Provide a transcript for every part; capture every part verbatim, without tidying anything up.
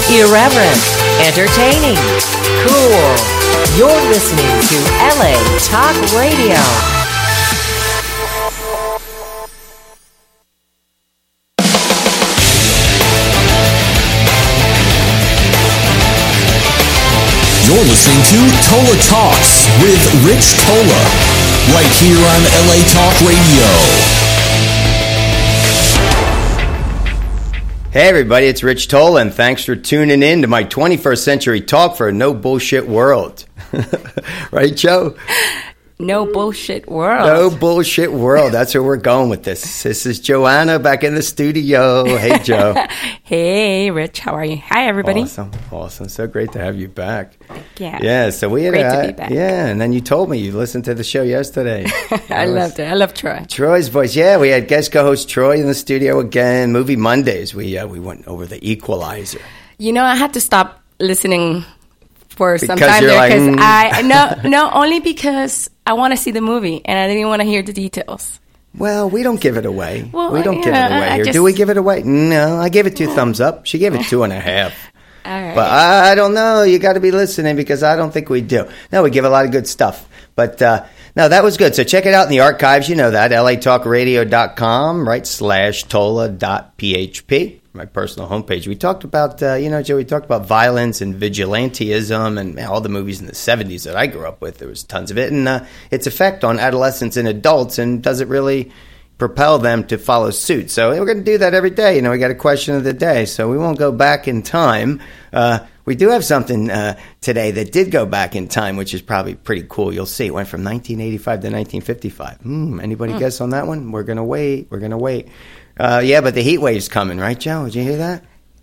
Irreverent, entertaining, cool. You're listening to L A Talk Radio. You're listening to Tola Talks with Rich Tola, right here on L A Talk Radio. Hey everybody, it's Rich Tola, and thanks for tuning in to my twenty-first century talk for a no bullshit world. Right, Joe? No bullshit world. No bullshit world. That's where we're going with this. This is Joanna back in the studio. Hey, Joe. Hey, Rich. How are you? Hi, everybody. Awesome. Awesome. So great to have you back. Yeah. Yeah. So we had great a, to be back. Yeah. And then you told me you listened to the show yesterday. I was, loved it. I love Troy. Troy's voice. Yeah. We had guest co-host Troy in the studio again. Movie Mondays. We uh, we went over The Equalizer. You know, I had to stop listening for some because time there because like, mm. I no no only because I want to see the movie and I didn't want to hear the details. Well, we don't give it away. Well, we don't yeah, give it away I here. just, Do we give it away? No, I gave it two thumbs up. She gave it two and a half. All right. But I, I don't know. You got to be listening because I don't think we do. No, we give a lot of good stuff. But uh, no, that was good. So check it out in the archives. You know that, L A talk radio dot com, right, slash tola dot p h p. My personal homepage. We talked about, uh, you know, Joe, we talked about violence and vigilantism and man, all the movies in the seventies that I grew up with. There was tons of it. And uh, its effect on adolescents and adults, and does it really propel them to follow suit? So we're going to do that every day. You know, we got a question of the day, so we won't go back in time. Uh, we do have something uh, today that did go back in time, which is probably pretty cool. You'll see. It went from nineteen eighty-five to nineteen fifty-five. Hmm, anybody mm. guess on that one? We're going to wait. We're going to wait. Uh, yeah, but the heat wave's coming, right, Joe? Did you hear that?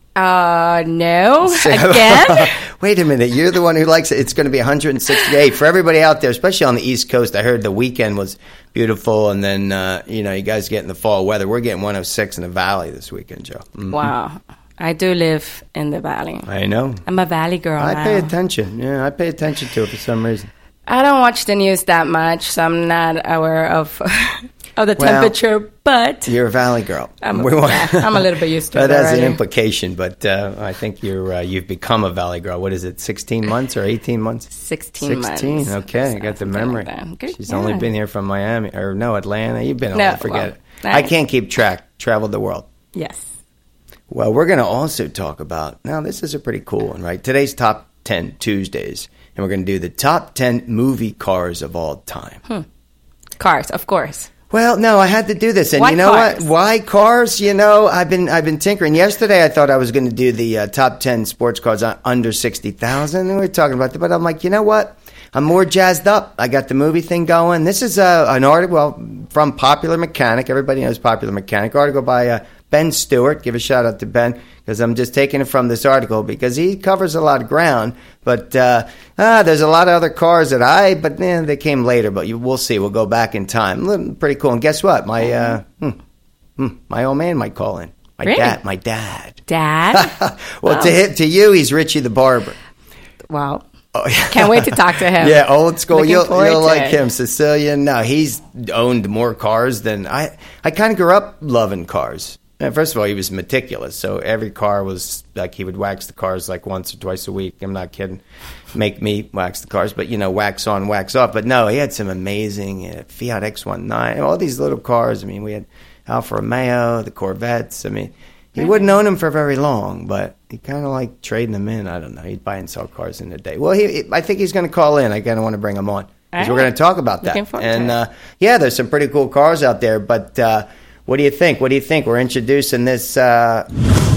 Uh, no. Again? Wait a minute. You're the one who likes it. It's going to be one hundred sixty-eight. For everybody out there, especially on the East Coast, I heard the weekend was beautiful, and then, uh, you know, you guys getting the fall weather. We're getting one oh six in the valley this weekend, Joe. Mm-hmm. Wow. I do live in the valley. I know. I'm a valley girl I now. pay attention. Yeah, I pay attention to it for some reason. I don't watch the news that much, so I'm not aware of... of the well, temperature, but... You're a valley girl. I'm, yeah, I'm a little bit used to it That's already. an implication, but uh, I think you're, uh, you've become a valley girl. What is it, sixteen months or eighteen months? sixteen, sixteen months. Okay, I got the memory. Like Good, She's yeah. only been here from Miami, or no, Atlanta. You've been all no, over, forget well, it. I can't keep track. Traveled the world. Yes. Well, we're going to also talk about, now this is a pretty cool one, right? Today's Top ten Tuesdays, and we're going to do the top ten movie cars of all time. Hmm. Cars, of course. Well, no, I had to do this, and Why you know cars? what? Why cars? You know, I've been I've been tinkering. Yesterday, I thought I was going to do the uh, top ten sports cars under sixty thousand, and we were talking about that. But I'm like, you know what? I'm more jazzed up. I got the movie thing going. This is uh, an article well, from Popular Mechanic. Everybody knows Popular Mechanic. Article by uh, Ben Stewart. Give a shout out to Ben, because I'm just taking it from this article because he covers a lot of ground. But uh, ah, there's a lot of other cars that I, but eh, they came later. But you, we'll see. We'll go back in time. Pretty cool. And guess what? My uh, hmm, hmm, my old man might call in. My really? dad. My dad. Dad? Well, oh. to him, to you, he's Richie the Barber. Wow. Oh, yeah. Can't wait to talk to him. Yeah, old school. Looking You'll, you'll like it. him, Sicilian. No, he's owned more cars than I. I kind of grew up loving cars. And first of all, he was meticulous, so every car was like he would wax the cars like once or twice a week. I'm not kidding. Make me wax the cars, but you know, wax on, wax off. But no, he had some amazing uh, Fiat X nineteen, all these little cars. I mean, we had Alfa Romeo, the Corvettes. I mean, he wouldn't own them for very long, but he kind of like trading them in. I don't know. He'd buy and sell cars in a day. Well, he, I think he's going to call in. I kind of want to bring him on because we're going to talk about that. And uh, yeah, there's some pretty cool cars out there, but. Uh, What do you think? What do you think? We're introducing this. Uh...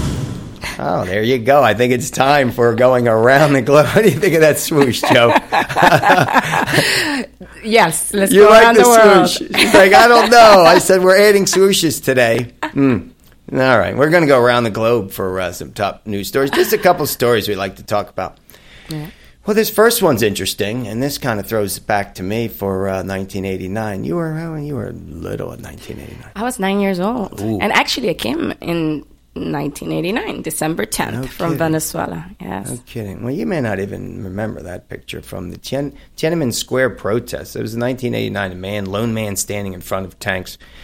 Oh, there you go. I think it's time for going around the globe. What do you think of that swoosh, Joe? Yes, let's you go like around the, the world. Swoosh? She's like, I don't know. I said we're adding swooshes today. Mm. All right, we're going to go around the globe for uh, some top news stories. Just a couple stories we'd like to talk about. Yeah. Well, this first one's interesting, and this kind of throws it back to me for uh, nineteen eighty-nine. You were how, you were little in nineteen eighty-nine. I was nine years old, Ooh. and actually, I came in nineteen eighty-nine, December tenth, no from Venezuela. Yes, no kidding. Well, you may not even remember that picture from the Tien- Tiananmen Square protests. It was nineteen eighty-nine. A man, lone man, standing in front of tanks.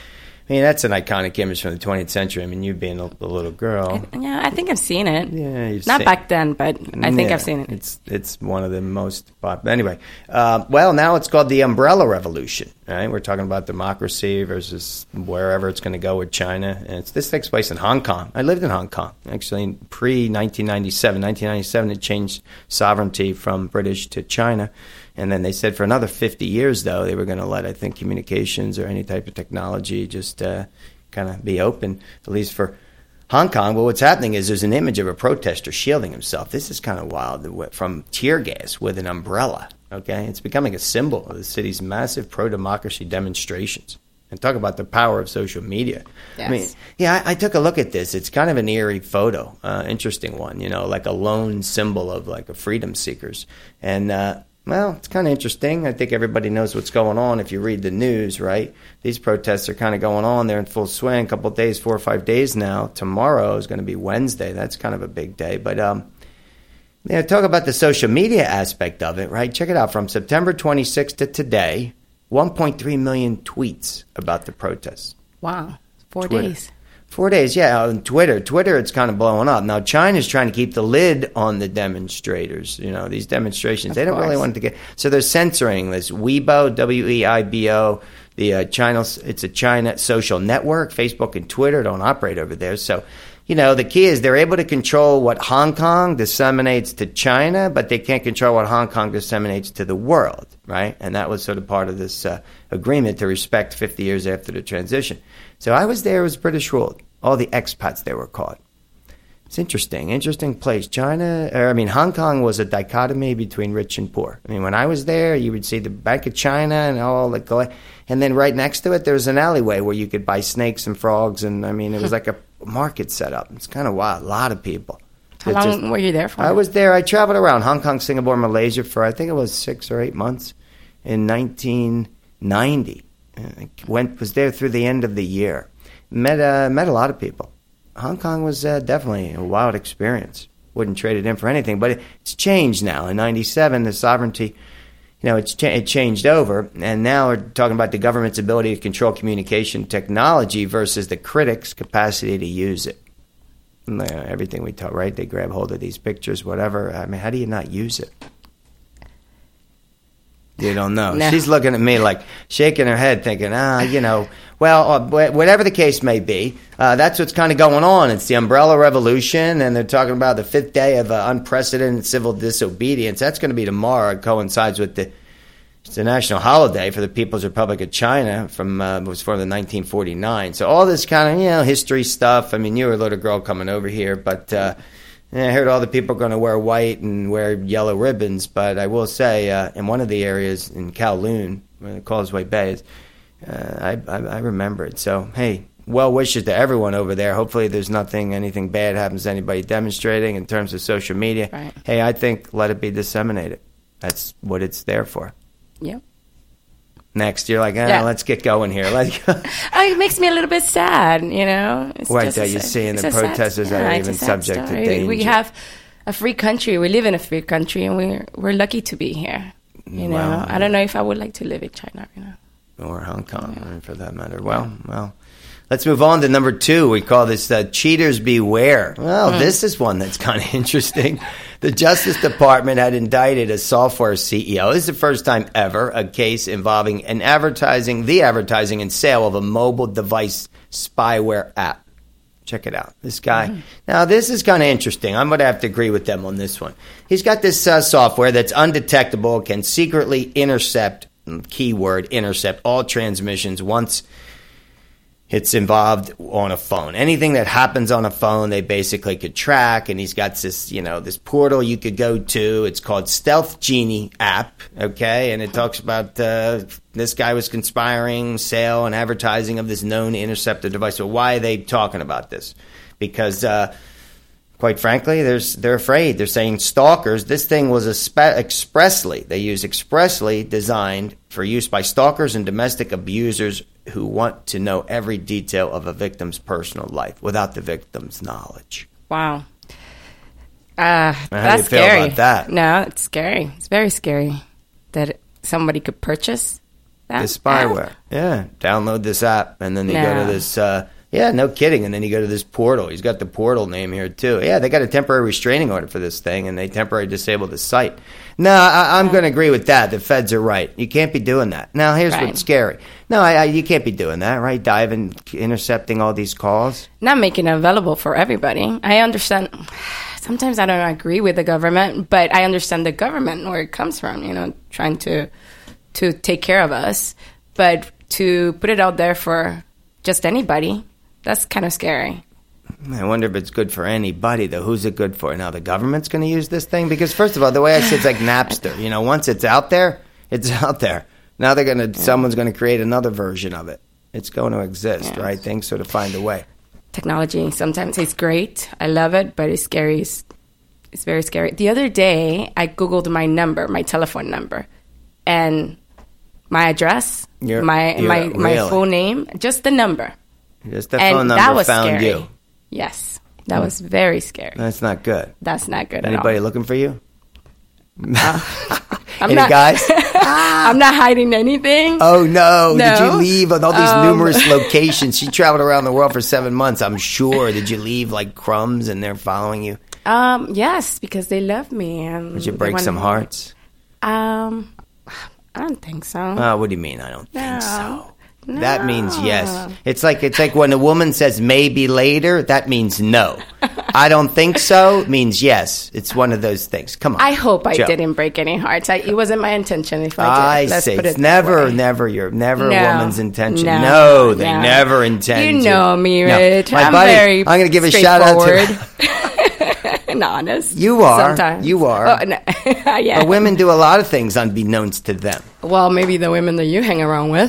I mean, that's an iconic image from the twentieth century. I mean, you being a, a little girl. I, yeah, I think I've seen it. Yeah, you've Not seen back then, but I think yeah, I've seen it. It's it's one of the most popular. Anyway, uh, well, now it's called the Umbrella Revolution. Right? We're talking about democracy versus wherever it's going to go with China. And it's, this takes place in Hong Kong. I lived in Hong Kong, actually, pre nineteen ninety-seven. nineteen ninety-seven, it changed sovereignty from British to China. And then they said for another fifty years, though, they were going to let, I think, communications or any type of technology just uh, kind of be open, at least for Hong Kong. Well, what's happening is there's an image of a protester shielding himself. This is kind of wild, from tear gas with an umbrella. Okay, it's becoming a symbol of the city's massive pro-democracy demonstrations. And talk about the power of social media. Yes. I mean, yeah, I, I took a look at this. It's kind of an eerie photo, uh, interesting one. You know, like a lone symbol of like a freedom seekers. And uh, well, it's kind of interesting. I think everybody knows what's going on if you read the news, right? These protests are kind of going on. They're in full swing. A couple of days, four or five days now. Tomorrow is going to be Wednesday. That's kind of a big day. But um, yeah, talk about the social media aspect of it, right? Check it out. From September twenty-sixth to today, one point three million tweets about the protests. Wow. Four Twitter. days. Four days, yeah, on Twitter. Twitter, it's kind of blowing up. Now, China's trying to keep the lid on the demonstrators, you know, these demonstrations. Of they don't course. really want to get... So they're censoring this Weibo, W E I B O, the uh, China, it's a China social network. Facebook and Twitter don't operate over there. So, you know, the key is they're able to control what Hong Kong disseminates to China, but they can't control what Hong Kong disseminates to the world, right? And that was sort of part of this uh, agreement to respect fifty years after the transition. So I was there, it was British ruled. All the expats, they were caught. It's interesting, interesting place. China, or I mean, Hong Kong was a dichotomy between rich and poor. I mean, when I was there, you would see the Bank of China and all the, and then right next to it, there was an alleyway where you could buy snakes and frogs, and I mean, it was like a market set up. It's kind of wild. A lot of people. How It long just- were you there for? I was there. I traveled around Hong Kong, Singapore, Malaysia for I think it was six or eight months in nineteen ninety. I went was there through the end of the year. Met uh, met a lot of people. Hong Kong was uh, definitely a wild experience. Wouldn't trade it in for anything. But it's changed now. In ninety-seven, the sovereignty, you know, it's cha- it changed over, and now we're talking about the government's ability to control communication technology versus the critics' capacity to use it. And, uh, everything we taught, right? They grab hold of these pictures, whatever. I mean, how do you not use it? You don't know. No. She's looking at me like shaking her head, thinking, ah, you know, well, uh, wh- whatever the case may be, uh, that's what's kind of going on. It's the Umbrella Revolution, and they're talking about the fifth day of uh, unprecedented civil disobedience. That's going to be tomorrow. It coincides with the it's a national holiday for the People's Republic of China. From uh, it was from the nineteen forty-nine. So all this kind of you know history stuff. I mean, you were a little girl coming over here, but. Uh, I heard all the people are going to wear white and wear yellow ribbons, but I will say uh, in one of the areas in Kowloon, where the Causeway Bay is, uh, I, I, I remember it. So, hey, well wishes to everyone over there. Hopefully there's nothing, anything bad happens to anybody demonstrating in terms of social media. Right. Hey, I think let it be disseminated. That's what it's there for. Yep. Next, you're like, ah, Yeah. let's get going here. Let's go. Oh, it makes me a little bit sad, you know. It's Right, just that a you're sad- seeing it's the a sad- protesters that are it's a even sad subject to story. We danger. have a free country. We live in a free country, and we're we're lucky to be here. You know, Wow. I don't know if I would like to live in China. You know, Or Hong Kong, I mean, for that matter. Well, well, let's move on to number two. We call this uh, Cheaters Beware. Well, Hmm. this is one that's kind of interesting. The Justice Department had indicted a software C E O. This is the first time ever a case involving an advertising, the advertising and sale of a mobile device spyware app. Check it out. This guy. Mm. Now, this is kind of interesting. I'm going to have to agree with them on this one. He's got this uh, software that's undetectable, can secretly intercept, keyword, intercept all transmissions once it's involved on a phone. Anything that happens on a phone, they basically could track. And he's got this, you know, this portal you could go to. It's called Stealth Genie app, okay? And it talks about uh, this guy was conspiring, sale, and advertising of this known interceptor device. So why are they talking about this? Because, uh, quite frankly, there's, they're afraid. They're saying stalkers. This thing was a spe- expressly, they use expressly designed for use by stalkers and domestic abusers who want to know every detail of a victim's personal life without the victim's knowledge. wow. Uh, How do that's you feel scary. about that? No, it's scary. It's very scary that somebody could purchase That the spyware. app? Yeah, download this app, and then you go No. to this. Uh, yeah, no kidding. And then you go to this portal. He's got the portal name here too. Yeah, they got a temporary restraining order for this thing, and they temporarily disabled the site. No, I, I'm going to agree with that. The feds are right. You can't be doing that. Now, here's Right. what's scary. No, I, I, you can't be doing that, right? Diving, intercepting all these calls. Not making it available for everybody. I understand. Sometimes I don't agree with the government, but I understand the government where it comes from. You know, trying to to take care of us, but to put it out there for just anybody, that's kind of scary. I wonder if it's good for anybody, though. Who's it good for? Now, the government's going to use this thing? Because, first of all, the way I see it, it's like Napster. You know, once it's out there, it's out there. Now they're going to, yeah. someone's going to create another version of it. It's going to exist, yes. right? Things sort of find a way. Technology, sometimes it's great. I love it, but it's scary. It's, it's very scary. The other day, I Googled my number, my telephone number, and my address, you're, my you're, my, really? my full name, just the number. Just the and phone number that was found scary. you. Yes, that was very scary. That's not good. That's not good Anybody at all. looking for you? Uh, I'm Any not, guys? I'm not hiding anything. Oh, no. No. Did you leave on all these Um, numerous locations? She traveled around the world for seven months, I'm sure. Did you leave like crumbs and they're following you? Um, yes, because they love me. And Did you break want- some hearts? Um, I don't think so. Uh, what do you mean, I don't think No. so? No. That means yes. It's like it's like when a woman says maybe later, that means no. I don't think so means yes. It's one of those things. Come on. I hope I Joe. didn't break any hearts. I, it wasn't my intention if I did. I Let's see. put It's it never, that way. never your, never No. a woman's intention. No. No, they No. never intend You to. know me, No. Rich. My I'm buddy, very I'm going to give a shout out to straightforward. And honest. You are. Sometimes. You are. Oh, no. Yeah. But women do a lot of things unbeknownst to them. Well, maybe the women that you hang around with.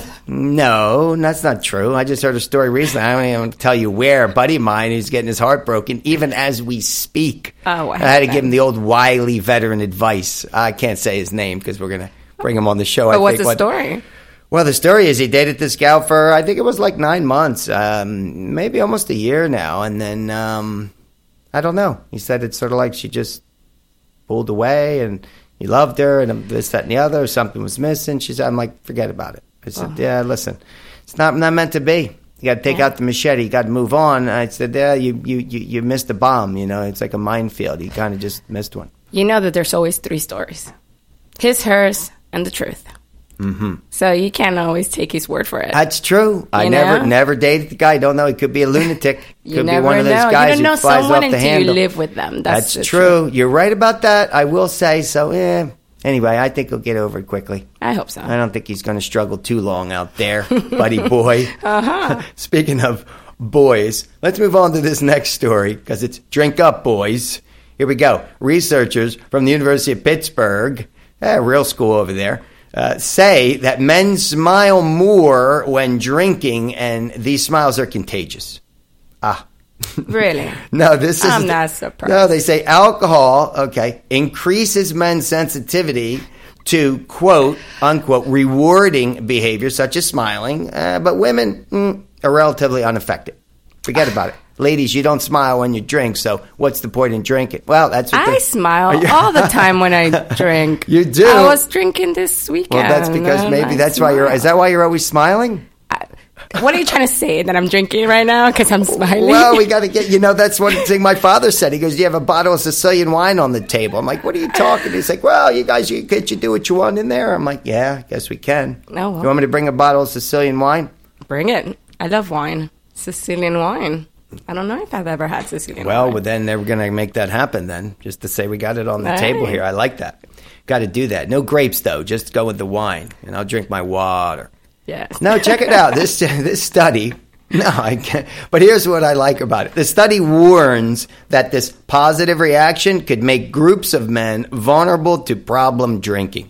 No, that's not true. I just heard a story recently. I don't even want to tell you where. A buddy of mine who's getting his heart broken even as we speak. Oh, I I had to hate give him that. the old wily veteran advice. I can't say his name because we're going to bring him on the show. I But what's think. the What- story? Well, the story is he dated this gal for, I think it was like nine months, um, maybe almost a year now. And then, um, I don't know. He said it's sort of like she just pulled away and he loved her and this, that, and the other. Something was missing. She said, I'm like, forget about it. I said, Uh-huh. yeah, listen, it's not, not meant to be. You got to take Yeah. out the machete. You got to move on. And I said, yeah, you, you, you, you missed a bomb. You know, it's like a minefield. You kind of just missed one. You know that there's always three stories. His, hers, and the truth. Mm-hmm. So you can't always take his word for it. That's true. I You never know? never dated the guy. Don't know. He could be a lunatic. Could You be never one of those know. guys You don't know who flies someone off the until you handle. live with them. That's, That's the true. truth. You're right about that. I will say so. Eh. Anyway, I think he'll get over it quickly. I hope so. I don't think he's going to struggle too long out there, buddy boy. Uh-huh. Speaking of boys, let's move on to this next story because it's Drink Up, Boys. Here we go. Researchers from the University of Pittsburgh, eh, real school over there, uh, say that men smile more when drinking, and these smiles are contagious. Ah. Really? No, this is. I'm not surprised. No, they say alcohol, okay, increases men's sensitivity to quote unquote rewarding behavior such as smiling, uh, but women mm, are relatively unaffected. Forget about it. Ladies, you don't smile when you drink, so what's the point in drinking? Well, that's what I they- smile all the time when I drink. You do? I was drinking this weekend. Well, that's because and maybe I that's why you're. smile. Is that why you're always smiling? I- What are you trying to say? That I'm drinking right now because I'm smiling? Well, we got to get, you know, that's one thing my father said. He goes, you have a bottle of Sicilian wine on the table. I'm like, what are you talking? He's like, well, you guys, you, can't you do what you want in there? I'm like, yeah, I guess we can. Oh, well. You want me to bring a bottle of Sicilian wine? Bring it. I love wine. Sicilian wine. I don't know if I've ever had Sicilian Well, wine. well then they're going to make that happen then, just to say we got it on the All table right. here. I like that. Got to do that. No grapes, though. Just go with the wine, and I'll drink my water. Yes. No, check it out. This this study. No, I can't. But here's what I like about it. The study warns that this positive reaction could make groups of men vulnerable to problem drinking.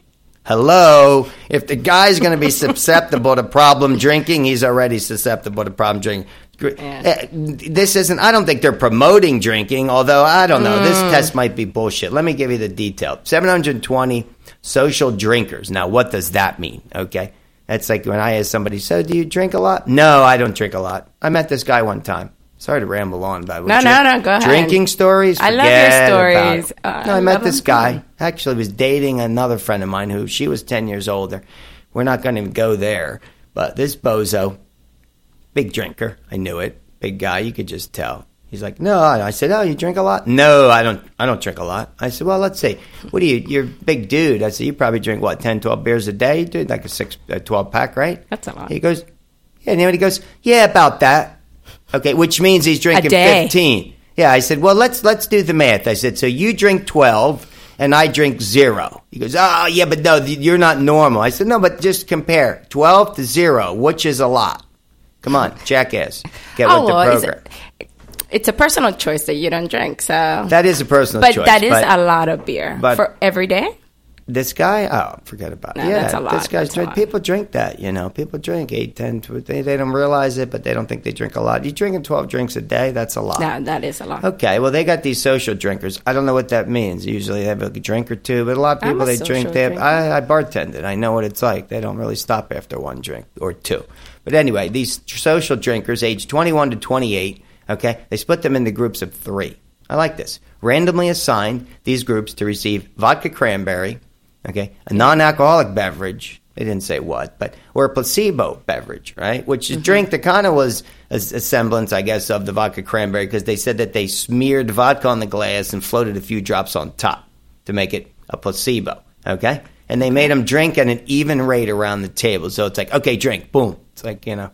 Hello? If the guy's going to be susceptible to problem drinking, he's already susceptible to problem drinking. Yeah. Uh, This isn't, I don't think they're promoting drinking, although I don't know. This test might be bullshit. Let me give you the detail. seven hundred twenty social drinkers. Now, what does that mean? Okay. That's like when I ask somebody, so do you drink a lot? No, I don't drink a lot. I met this guy one time. Sorry to ramble on, but No, no, no, go ahead. Drinking stories? I love your Forget stories. about it. Uh, no, I I met love this them guy. too. Actually, was dating another friend of mine who she was ten years older. we're not going to go there. But this bozo, big drinker, I knew it, big guy, you could just tell. He's like, no. I said, oh, you drink a lot? No, I don't I don't drink a lot. I said, well, let's see. What do you, you're a big dude. I said, you probably drink, what, ten, twelve beers a day, dude? Like a six, a twelve pack, right? That's a lot. He goes, yeah. And then he goes, yeah, about that. Okay, which means he's drinking a day. fifteen. Yeah, I said, well, let's let's do the math. I said, so you drink twelve and I drink zero. He goes, oh, yeah, but no, you're not normal. I said, no, but just compare twelve to zero, which is a lot. Come on, jackass. Get oh, with the well, program. It's a, it's a personal choice that you don't drink. So that is a personal but choice. That is but a lot of beer but for every day. This guy, oh, forget about it. No, yeah, that's a lot. this guy's That's a drink. lot. People drink that, you know. People drink eight, ten. They, they don't realize it, but they don't think they drink a lot. You drinking twelve drinks a day? That's a lot. No, that is a lot. Okay, well, they got these social drinkers. I don't know what that means. Usually they have a drink or two, but a lot of I'm people, a they social drink. They have, drinker. I, I bartended. I know what it's like. They don't really stop after one drink or two. But anyway, these social drinkers, age twenty-one to twenty-eight, okay, they split them into groups of three. I like this. Randomly assigned these groups to receive vodka cranberry, okay, a non-alcoholic beverage, they didn't say what, but, or a placebo beverage, right, which is a drink that kind of was a, a semblance, I guess, of the vodka cranberry, because they said that they smeared vodka on the glass and floated a few drops on top to make it a placebo, okay? And they made them drink at an even rate around the table. So it's like, okay, drink, boom. It's like, you know,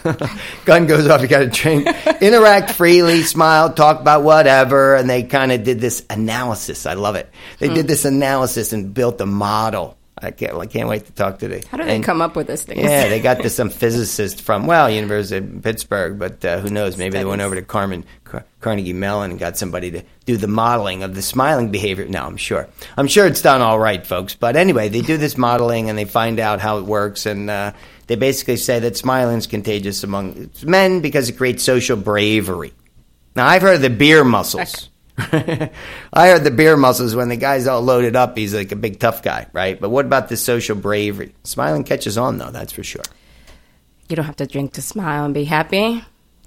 gun goes off, you got to drink. Interact freely, smile, talk about whatever. And they kind of did this analysis. I love it. They Hmm. did this analysis and built a model. I can't, I can't wait to talk to the. How do they and- come up with this thing? Yeah, they got this some physicist from, well, University of Pittsburgh, but uh, who knows? Maybe they went Studies. over to Carmen, Car- Carnegie Mellon and got somebody to do the modeling of the smiling behavior. No, I'm sure. I'm sure it's done all right, folks. But anyway, they do this modeling and they find out how it works. And uh, they basically say that smiling is contagious among men because it creates social bravery. Now, I've heard of the beer muscles. I heard the beer muscles when the guy's all loaded up, he's like a big tough guy, right? But what about the social bravery? Smiling catches on, though, that's for sure. You don't have to drink to smile and be happy.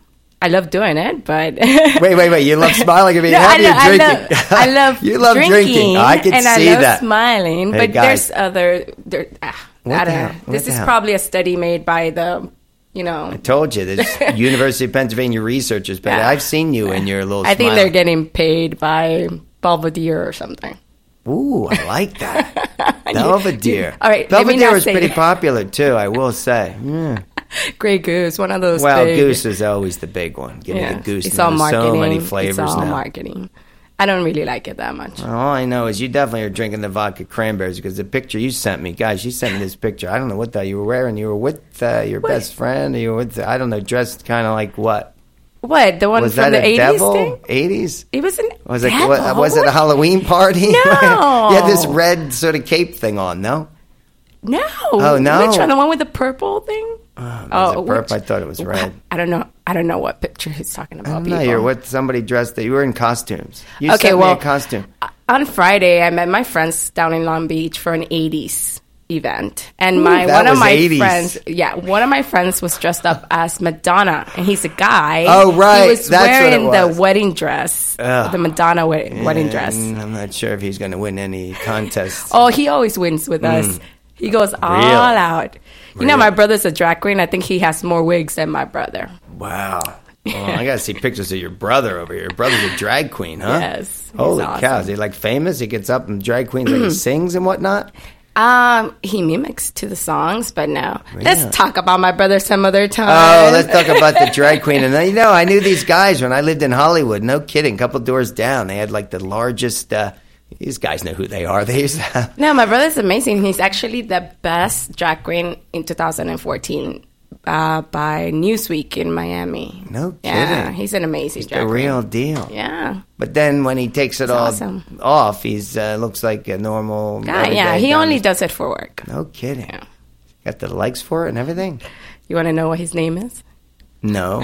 I love doing it, but Wait, wait, wait. You love smiling and being No, happy I, or lo- I drinking? love, I love you love drinking, drinking. I can and see I love that. smiling. Hey, but guys. there's other. There, ah, What I the don't hell? know. What This the is hell? probably a study made by the, you know. I told you, there's University of Pennsylvania researchers, but Yeah. I've seen you in your little I think smile. they're getting paid by Belvedere or something. Ooh, I like that. Belvedere. All right, let me Belvedere not was say pretty that. popular, too, I will say. Yeah. Grey Goose, one of those. Well, big, Goose is always the big one. Give me yeah, the Goose. It's There's all marketing. so many flavors it's all now. marketing. I don't really like it that much. All I know is you definitely are drinking the vodka cranberries because the picture you sent me, guys, you sent me this picture. I don't know what the hell you were wearing. You were with uh, your What? best friend, or you were with, I don't know, dressed kind of like what? What, the one Was from that the a eighties devil? thing? eighties? It was an Was it, devil? what, was it a Halloween party? No. You had this red sort of cape thing on, no? No. Oh, no? Which one? The one with the purple thing? Oh, Oh, was it purple? which- I thought it was red. I don't know. I don't know what picture he's talking about. I don't know. people. You're with somebody dressed that you were in costumes. You Okay, sent well, me a costume. On Friday, I met my friends down in Long Beach for an eighties event, and Ooh, my that one of was my eighties. friends, yeah, one of my friends was dressed up as Madonna, and he's a guy. Oh, right. He was That's what it wearing was. the wedding dress, Ugh. the Madonna we- wedding dress. And I'm not sure if he's going to win any contests. Oh, he always wins with us. He goes all Real. out. You know, Real. my brother's a drag queen. I think he has more wigs than my brother. Wow. Well, I got to see pictures of your brother over here. Your brother's a drag queen, huh? Yes, he's Holy awesome. cow. Is he like famous? He gets up and drag queens like he sings and whatnot? Um, he mimics to the songs, but no. Really? Let's talk about my brother some other time. Oh, let's talk about the drag queen. And you know, I knew these guys when I lived in Hollywood. No kidding. A couple doors down. They had like the largest, uh, these guys know who they are. They used to have. No, my brother's amazing. He's actually the best drag queen in two thousand fourteen uh, by Newsweek in Miami. No Yeah, kidding. he's an amazing The drag real queen. deal. Yeah. But then when he takes it It's all awesome. off, he's uh, looks like a normal. Yeah, yeah. everyday He guy. only does it for work. No kidding. Yeah. Got the likes for it and everything? You want to know what his name is? No.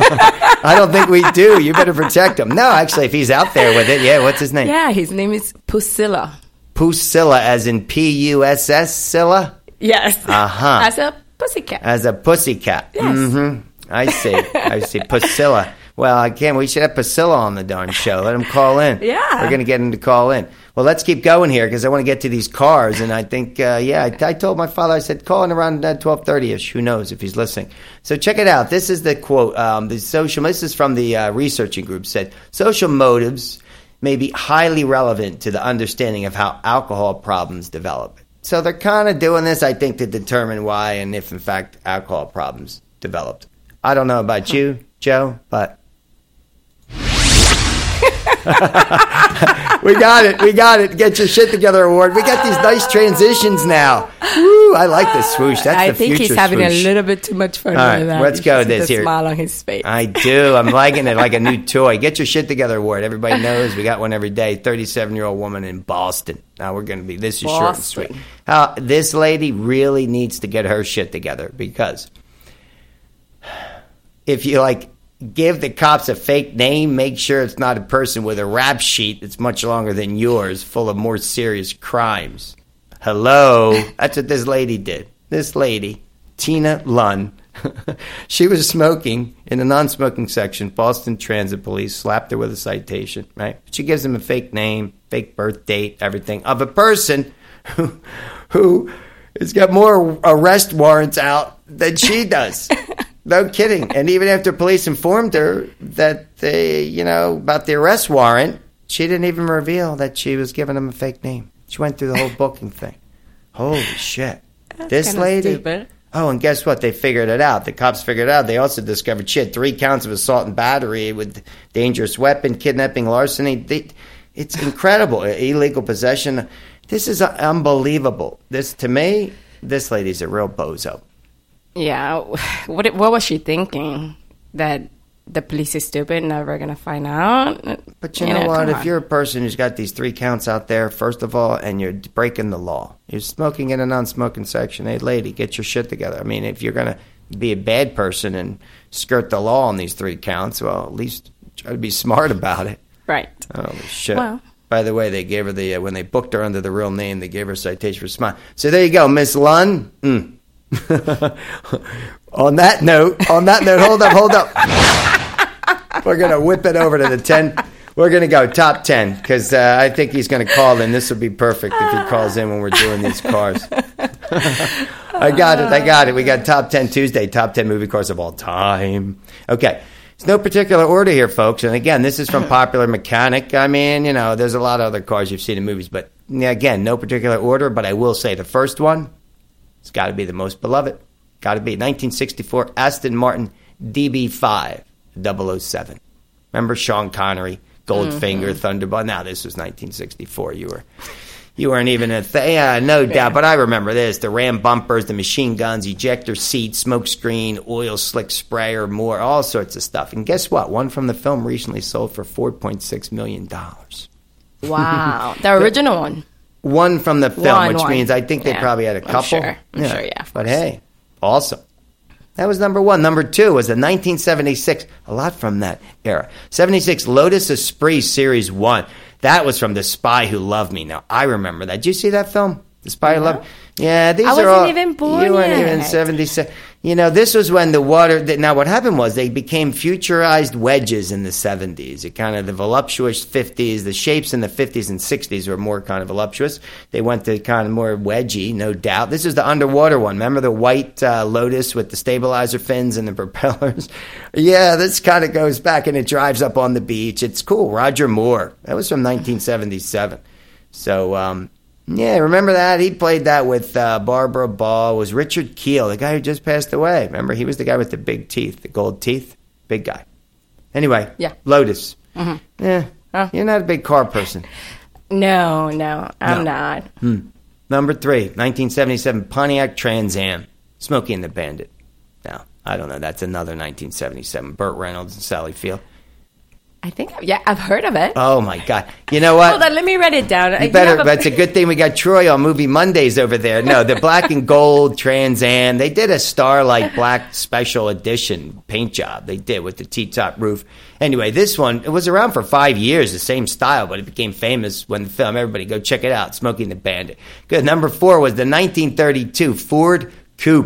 I don't think we do. You better protect him. No, actually, if he's out there with it, yeah, what's his name? Yeah, his name is Pusilla. Pusilla, as in P U S S, Silla? Yes. Uh-huh. As a pussycat. As a pussycat. Yes. hmm I see. I see. Pusilla. Well, I can't. We should have Priscilla on the darn show. Let him call in. Yeah. We're going to get him to call in. Well, let's keep going here because I want to get to these cars. And I think, uh, yeah, I, I told my father, I said, call in around uh, twelve thirty-ish. Who knows if he's listening. So check it out. This is the quote. Um, the social. This is from the uh, researching group. Said, social motives may be highly relevant to the understanding of how alcohol problems develop. So they're kind of doing this, I think, to determine why and if, in fact, alcohol problems developed. I don't know about you, Joe, but... we got it. We got it. Get your shit together award. We got these nice transitions now. Woo, I like the swoosh. That's I the think future he's having swoosh. a little bit too much fun All right, with that. let's You go should see this the here. smile on his face. I do. I'm liking it like a new toy. Get your shit together award. Everybody knows we got one every day. thirty-seven-year-old woman in Boston. Now we're going to be, this is short and Boston. sweet. How this lady really needs to get her shit together because if you like give the cops a fake name, make sure it's not a person with a rap sheet that's much longer than yours, full of more serious crimes. Hello? That's what this lady did. This lady, Tina Lunn, she was smoking in the non-smoking section. Boston Transit Police slapped her with a citation, right? She gives them a fake name, fake birth date, everything, of a person who, who has got more arrest warrants out than she does. No kidding. And even after police informed her that they, you know, about the arrest warrant, she didn't even reveal that she was giving them a fake name. She went through the whole booking thing. Holy shit. That's This kinda lady. stupid. Oh, and guess what? They figured it out. The cops figured it out. They also discovered she had three counts of assault and battery with dangerous weapon, kidnapping, larceny. They, it's incredible. Illegal possession. This is unbelievable. This, to me, this lady's a real bozo. Yeah. What what was she thinking? That the police is stupid, never going to find out? But you, you know, know what? come If on. you're a person who's got these three counts out there, first of all, and you're breaking the law, you're smoking in a non-smoking section, hey, lady, get your shit together. I mean, if you're going to be a bad person and skirt the law on these three counts, well, at least try to be smart about it. Right. Holy shit. Well. By the way, they gave her the, uh, when they booked her under the real name, they gave her a citation for smile. So there you go, Miss Lunn. Mm. on that note, on that note, hold up, hold up. We're going to whip it over to the ten. We're going to go top ten because uh, I think he's going to call in. This will be perfect if he calls in when we're doing these cars. I got it. I got it. We got top ten Tuesday, top ten movie cars of all time. Okay. There's no particular order here, folks. And again, this is from Popular Mechanic. I mean, you know, there's a lot of other cars you've seen in movies. But yeah, again, no particular order. But I will say the first one, it's got to be the most beloved. Got to be nineteen sixty-four Aston Martin D B five double oh seven. Remember Sean Connery, Goldfinger, mm-hmm. Thunderball? Now, this was nineteen sixty-four. You were... You weren't even a thing. Yeah, no doubt. Yeah. But I remember this. The Ram bumpers, the machine guns, ejector seats, smoke screen, oil slick sprayer, more, all sorts of stuff. And guess what? One from the film recently sold for four point six million dollars. Wow. The original one. One from the film, one, which one. means I think they yeah. probably had a couple. I'm sure. I'm yeah. sure, yeah. But hey, awesome. That was number one. Number two was the nineteen seventy-six, a lot from that era, seventy-six Lotus Esprit Series one. That was from The Spy Who Loved Me. Now, I remember that. Did you see that film? The Spy Who Loved Me? Yeah, these I are wasn't all... even born You weren't yet. even seventy-seven. You know, this was when the water... Now, what happened was they became futurized wedges in the seventies. It kind of the voluptuous fifties. The shapes in the fifties and sixties were more kind of voluptuous. They went to kind of more wedgy, no doubt. This is the underwater one. Remember the white uh, Lotus with the stabilizer fins and the propellers? Yeah, this kind of goes back and it drives up on the beach. It's cool. Roger Moore. That was from nineteen seventy-seven. So, um... yeah, remember that? He played that with uh, Barbara Ball. It was Richard Kiel, the guy who just passed away. Remember, he was the guy with the big teeth, the gold teeth. Big guy. Anyway, yeah. Lotus. Mm-hmm. Yeah, oh. You're not a big car person. No, no, I'm No. not. Hmm. Number three, nineteen seventy-seven Pontiac Trans Am, Smokey and the Bandit. Now, I don't know. That's another nineteen seventy-seven. Burt Reynolds and Sally Field. I think, yeah, I've heard of it. Oh, my God. You know what? Hold on, let me write it down. You You better. have a- That's a good thing we got Troy on Movie Mondays over there. No, the black and gold Trans Am. They did a Starlight Black Special Edition paint job. They did with the T-top roof. Anyway, this one, it was around for five years, the same style, but it became famous when the film, everybody go check it out, Smokey and the Bandit. Good. Number four was the nineteen thirty-two Ford Coupe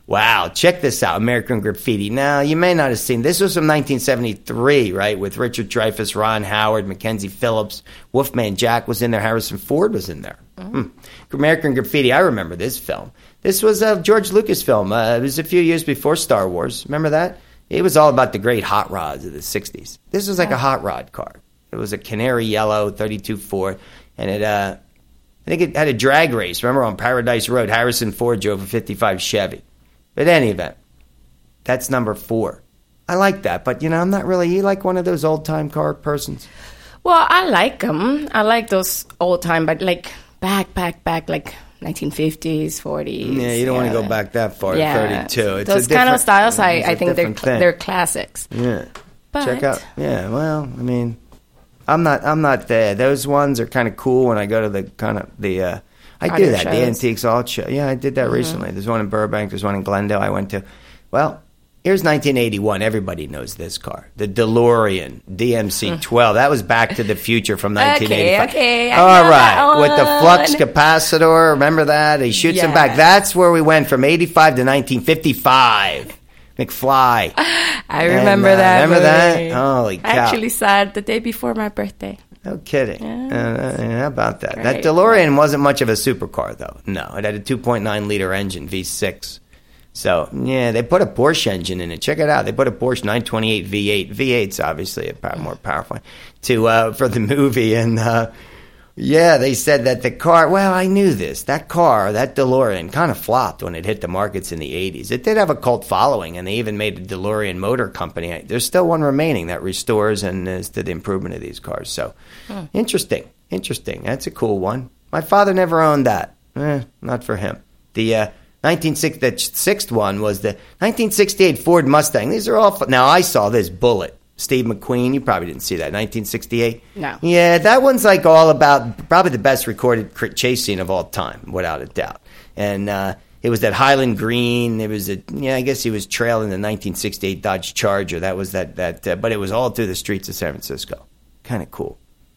Wow, check this out, American Graffiti. Now, you may not have seen, this was from nineteen seventy-three, right, with Richard Dreyfuss, Ron Howard, Mackenzie Phillips, Wolfman Jack was in there, Harrison Ford was in there. Mm-hmm. Hmm. American Graffiti, I remember this film. This was a George Lucas film. Uh, it was a few years before Star Wars. Remember that? It was all about the great hot rods of the sixties. This was like a hot rod car. It was a canary yellow thirty-two Ford, and it, uh, I think it had a drag race. Remember on Paradise Road, Harrison Ford drove a fifty-five Chevy. But in any event, that's number four. I like that, but, you know, I'm not really, you like one of those old-time car persons? Well, I like them. I like those old-time, but, like, back, back, back, like, nineteen fifties, forties. Yeah, you don't yeah. want to go back that far, yeah. thirty-two. It's those kind of styles, I, I think they're thing. they're classics. Yeah. But check out, yeah, well, I mean, I'm not, I'm not there. Those ones are kind of cool when I go to the kind of, the, uh, I do that, shows. The Antiques Alt Show. Yeah, I did that mm-hmm. recently. There's one in Burbank. There's one in Glendale I went to. Well, here's nineteen eighty-one. Everybody knows this car. The DeLorean D M C twelve. That was Back to the Future from nineteen eighty-five. Okay, okay. All right. With the flux capacitor. Remember that? He shoots yeah. him back. That's where we went from eighty-five to nineteen fifty-five. McFly. I remember and, uh, that Remember movie. that? Holy cow. I actually saw it the day before my birthday. No kidding. Yes. Uh, how about that? Right. That DeLorean wasn't much of a supercar, though. No, it had a two point nine liter engine, V six. So, yeah, they put a Porsche engine in it. Check it out. They put a Porsche nine twenty-eight V eight. V eight's obviously a power, more powerful to uh, for the movie. And, uh, yeah, they said that the car, well, I knew this. That car, that DeLorean, kind of flopped when it hit the markets in the eighties. It did have a cult following, and they even made a DeLorean Motor Company. There's still one remaining that restores and is to the improvement of these cars. So, hmm. interesting, interesting. That's a cool one. My father never owned that. Eh, not for him. The uh, nineteen sixty, the sixth one was the nineteen sixty-eight Ford Mustang. These are all, now I saw this Bullet. Steve McQueen, you probably didn't see that, nineteen sixty-eight? No. Yeah, that one's like all about, probably the best recorded chase scene of all time, without a doubt. And uh, it was that Highland Green, it was a, yeah, I guess he was trailing the nineteen sixty-eight Dodge Charger, that was that, that uh, but it was all through the streets of San Francisco. Kind of cool.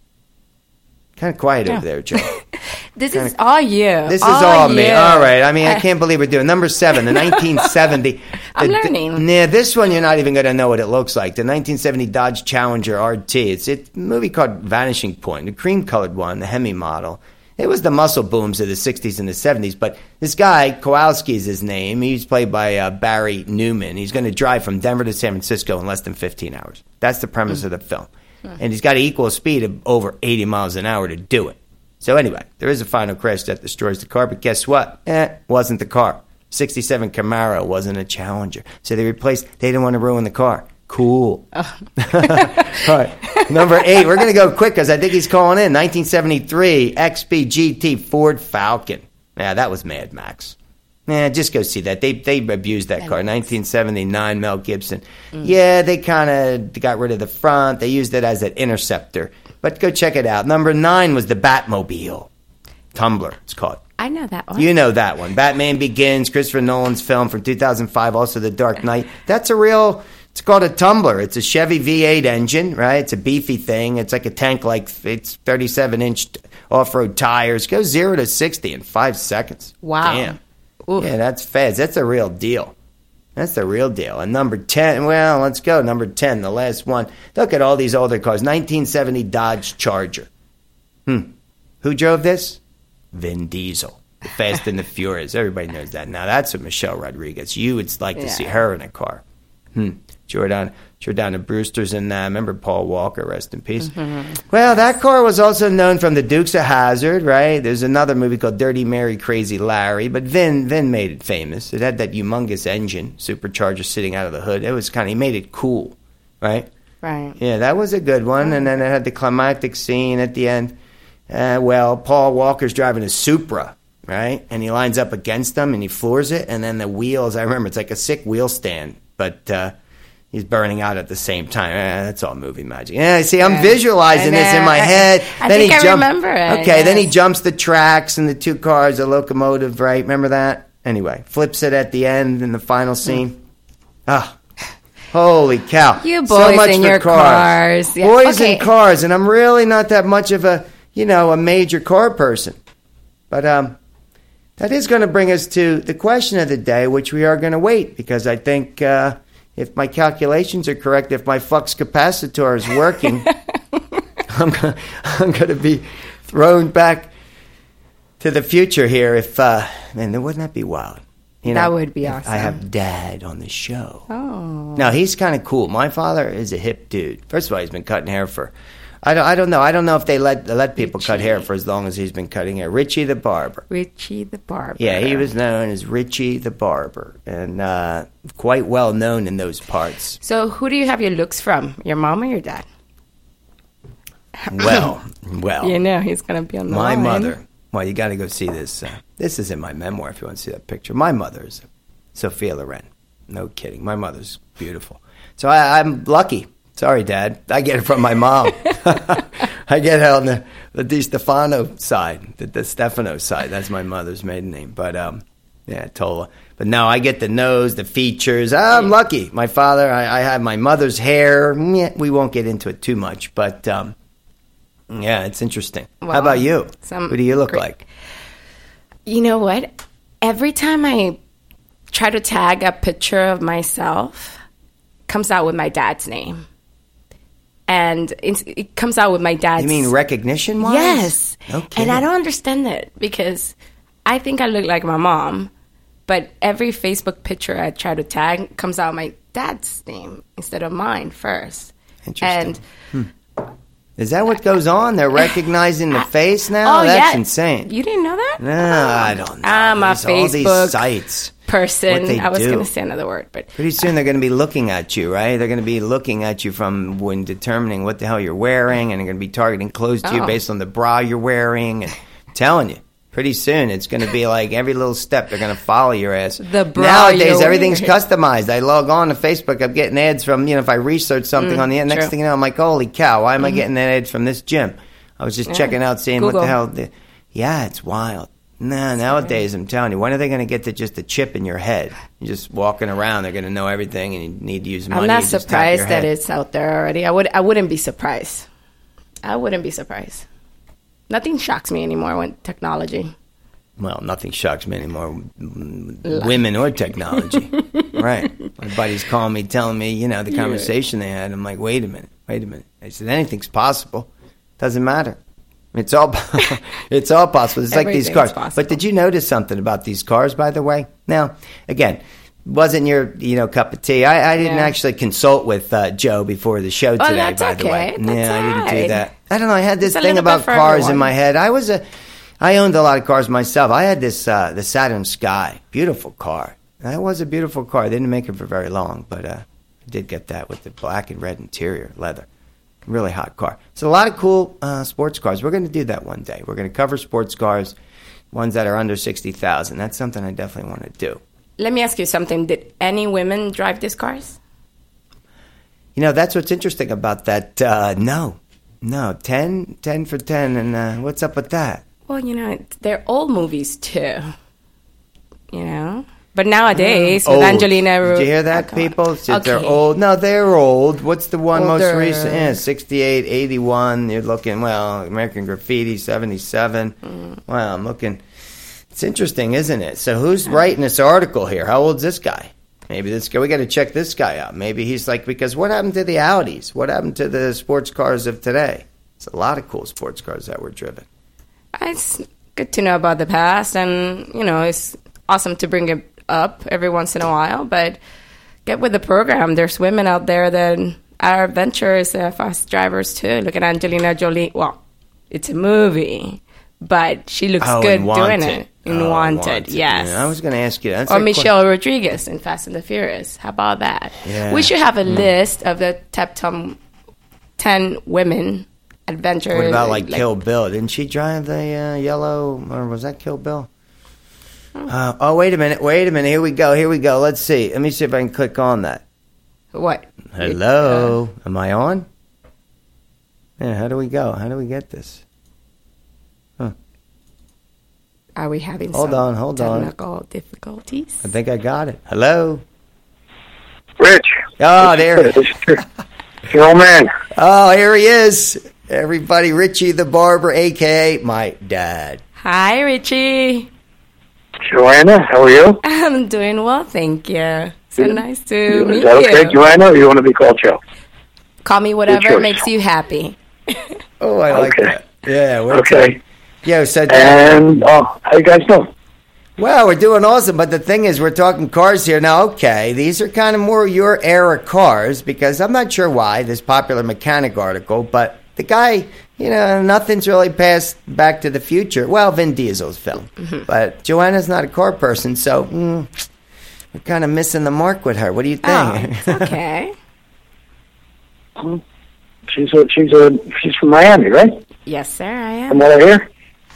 Kind of quiet yeah. over there, Joe. This Kinda, is all you. This all is all you. me. All right. I mean, I can't believe we're doing number seven, the nineteen seventy. I'm the, learning. Yeah, this one you're not even going to know what it looks like. The nineteen seventy Dodge Challenger R T. It's a movie called Vanishing Point, the cream-colored one, the Hemi model. It was the muscle booms of the sixties and the seventies, but this guy, Kowalski is his name. He's played by uh, Barry Newman. He's going to drive from Denver to San Francisco in less than fifteen hours. That's the premise mm. of the film. Mm. And he's got to equal a speed of over eighty miles an hour to do it. So anyway, there is a final crash that destroys the car, but guess what? Eh, wasn't the car. sixty-seven Camaro wasn't a Challenger. So they replaced, they didn't want to ruin the car. Cool. Oh. All right. Number eight, we're going to go quick because I think he's calling in. nineteen seventy-three X P G T Ford Falcon. Yeah, that was Mad Max. Yeah, just go see that. They they abused that Mad car. Max. nineteen seventy-nine Mel Gibson. Mm. Yeah, they kind of got rid of the front. They used it as an interceptor. But go check it out. Number nine was the Batmobile. Tumbler, it's called. I know that one. You know that one. Batman Begins, Christopher Nolan's film from two thousand five, also The Dark Knight. That's a real, it's called a Tumbler. It's a Chevy V eight engine, right? It's a beefy thing. It's like a tank, like it's thirty-seven inch off-road tires. Goes zero to sixty in five seconds. Wow. Damn. Oof. Yeah, that's fast. That's a real deal. That's the real deal. And number ten, well, let's go. Number ten, the last one. Look at all these older cars. nineteen seventy Dodge Charger. Hmm. Who drove this? Vin Diesel. The Fast and the Furious. Everybody knows that. Now, that's a Michelle Rodriguez. You would like to yeah. see her in a car. Hmm. Jordan, Jordana Brewster's in that. Remember Paul Walker, rest in peace. Mm-hmm. Well, that car was also known from the Dukes of Hazzard, right? There's another movie called Dirty Mary, Crazy Larry, but Vin Vin made it famous. It had that humongous engine, supercharger sitting out of the hood. It was kind of, he made it cool, right? Right. Yeah, that was a good one. And then it had the climactic scene at the end. Uh, well, Paul Walker's driving a Supra, right? And he lines up against them and he floors it. And then the wheels, I remember, it's like a sick wheel stand, but uh, he's burning out at the same time. Eh, that's all movie magic. Yeah, see, I'm yeah. visualizing this in my head. I, I then think he I jump, remember it. Okay, yes. Then he jumps the tracks and the two cars, the locomotive, right? Remember that? Anyway, flips it at the end in the final scene. Ah. Holy cow. You boys so much in for your cars. cars. Yeah. Boys okay. and cars. And I'm really not that much of a, you know, a major car person. But um, that is going to bring us to the question of the day, which we are going to wait, because I think uh, if my calculations are correct, if my flux capacitor is working, I'm going I'm going to be thrown back to the future here. If uh, man, wouldn't that be wild? You know, that would be awesome. I have Dad on the show. Oh. Now, he's kind of cool. My father is a hip dude. First of all, he's been cutting hair for, I don't, I don't know. I don't know if they let let people Richie. cut hair for as long as he's been cutting hair. Richie the Barber. Richie the Barber. Yeah, he was known as Richie the Barber, and uh, quite well known in those parts. So who do you have your looks from? Your mom or your dad? Well, well. You know, he's going to be on the My line. mother. Well, you got to go see this. Uh, this is in my memoir if you want to see that picture. My mother's Sophia Loren. No kidding. My mother's beautiful. So I, I'm lucky. Sorry, Dad. I get it from my mom. I get it on the, the Di Stefano side, the, the Stefano side. That's my mother's maiden name. But, um, yeah, Tola. But no, I get the nose, the features. I'm lucky. My father, I, I have my mother's hair. We won't get into it too much, but... Um, yeah, it's interesting. Well, how about you? some Who do you look great- like? You know what? Every time I try to tag a picture of myself, it comes out with my dad's name. And it's, it comes out with my dad's... You mean recognition-wise? Yes. No kidding. And I don't understand it because I think I look like my mom, but every Facebook picture I try to tag comes out my dad's name instead of mine first. Interesting. And... Hmm. Is that what goes on? They're recognizing the face now? Oh, That's yeah. insane. You didn't know that? No, I don't know. I'm a These- all these Facebook sites. person. What they I was do. going to say another word, but Pretty soon they're going to be looking at you, right? They're going to be looking at you from when determining what the hell you're wearing, and they're going to be targeting clothes to you Oh. based on the bra you're wearing. And I'm telling you, pretty soon it's going to be like every little step they're going to follow your ass. The bra Nowadays, you're everything's wearing. customized. I log on to Facebook, I'm getting ads from, you know, if I research something Mm, on the end, next true. thing you know, I'm like, holy cow, why am I getting that ad from this gym? I was just Yeah. checking out, seeing what Google. the hell. The, yeah, it's wild. Nah, nowadays, I'm telling you, when are they going to get to just a chip in your head? You're just walking around, they're going to know everything, and you need to use money. I'm not you just tap surprised your that head. it's out there already. I would I wouldn't be surprised. I wouldn't be surprised. Nothing shocks me anymore with technology. Well, nothing shocks me anymore, mm, women or technology. Right. My buddies calling me, telling me, you know, the conversation they had. I'm like, wait a minute, wait a minute. I said, anything's possible. Doesn't matter. It's all it's all possible. It's like these cars. Everything's possible. But did you notice something about these cars, by the way? Now, again, wasn't your you know cup of tea. I, I didn't Yeah. actually consult with uh, Joe before the show today, that's by the way. okay. That's yeah, I didn't do alright. that. I don't know. I had this It's a thing little bit about for cars in everyone. my head. I was a I owned a lot of cars myself. I had this uh, the Saturn Sky, beautiful car. That was a beautiful car. They didn't make it for very long, but uh, I did get that with the black and red interior, leather. Really hot car. So a lot of cool uh, sports cars. We're going to do that one day. We're going to cover sports cars, ones that are under sixty thousand. That's something I definitely want to do. Let me ask you something. Did any women drive these cars? You know, that's what's interesting about that. Uh, no, no, ten, ten for ten. And uh, what's up with that? Well, you know, it's- they're old movies too. You know? But nowadays, with Old. Angelina... Did you hear that, Oh, come on. people? Since they're Okay. old. No, they're old. What's the one most Older. recent? Yeah, sixty-eight, eighty-one. You're looking, well, American Graffiti, seventy-seven. Mm. Well, I'm looking. It's interesting, isn't it? So who's writing this article here? How old's this guy? Maybe this guy, we got to check this guy out. Maybe he's like, because what happened to the Audis? What happened to the sports cars of today? It's a lot of cool sports cars that were driven. It's good to know about the past, and, you know, it's awesome to bring it up every once in a while, but get with the program. There's women out there that are adventurous, uh, fast drivers too. Look at Angelina Jolie. Well, it's a movie, but she looks Oh, good in doing Wanted. it. In Oh, Wanted, yes. Yeah, I was going to ask you that. That's Or a que- Michelle Rodriguez in Fast and the Furious. How about that? Yeah. We should have a list of the top tom- ten women adventurers. What about like, Kill Bill? Didn't she drive the uh, yellow, or was that Kill Bill? Uh, oh, wait a minute, wait a minute. Here we go, here we go. Let's see. Let me see if I can click on that. What? Hello? Am I on? Yeah, how do we go? How do we get this? Are we having Hold some on, hold on. technical difficulties? I think I got it. Hello? Rich. Oh, there. It's your, your old man. Oh, here he is. Everybody, Richie the Barber, a k a my dad. Hi, Richie. Joanna, how are you? I'm doing well, thank you. So nice to Is meet that okay, you. Joanna, or you want to be called Joe? Call me Good whatever choice. makes you happy. Oh, I like Okay. that. Yeah, we're Okay. Yeah, so And, uh, how you guys doing? well, we're doing awesome, but the thing is, we're talking cars here now. Okay, these are kind of more your era cars because I'm not sure why this popular mechanic article, but the guy, you know, nothing's really passed Back to the Future. Well, Vin Diesel's film, Mm-hmm. but Joanna's not a car person, so mm, we're kind of missing the mark with her. What do you Oh, think? it's okay. She's a, she's a, she's from Miami, right? Yes, sir, I From am. what I hear?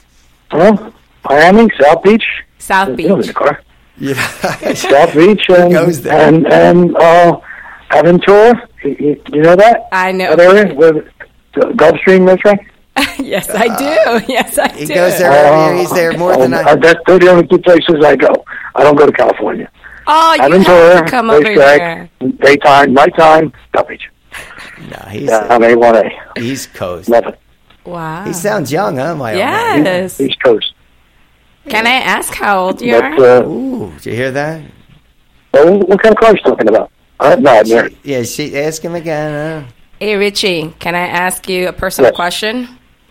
Huh? Miami, South Beach? South You know Beach. the car. yeah. South Beach and, Goes there. and, and, uh, Aventura. You, you, you know that? I know. That area? Where the the Gulfstream restaurant? Yes, I do. Yes, I He do. goes there every year. He's there more than uh, I. That's, they're the only two places I go. I don't go to California. Oh, you have Aventura, to come over racetrack, here. daytime, nighttime, South Beach. No, he's I'm A one A. East Coast. Love it. Wow. He sounds young, huh? My old man? Yes. East Coast. Can I ask how old you But, are? uh, Ooh, did you hear that? well, what kind of car are you talking about? Uh, no, I'm there. Yeah, she ask him again. Huh? Hey, Richie, can I ask you a personal Yes. question?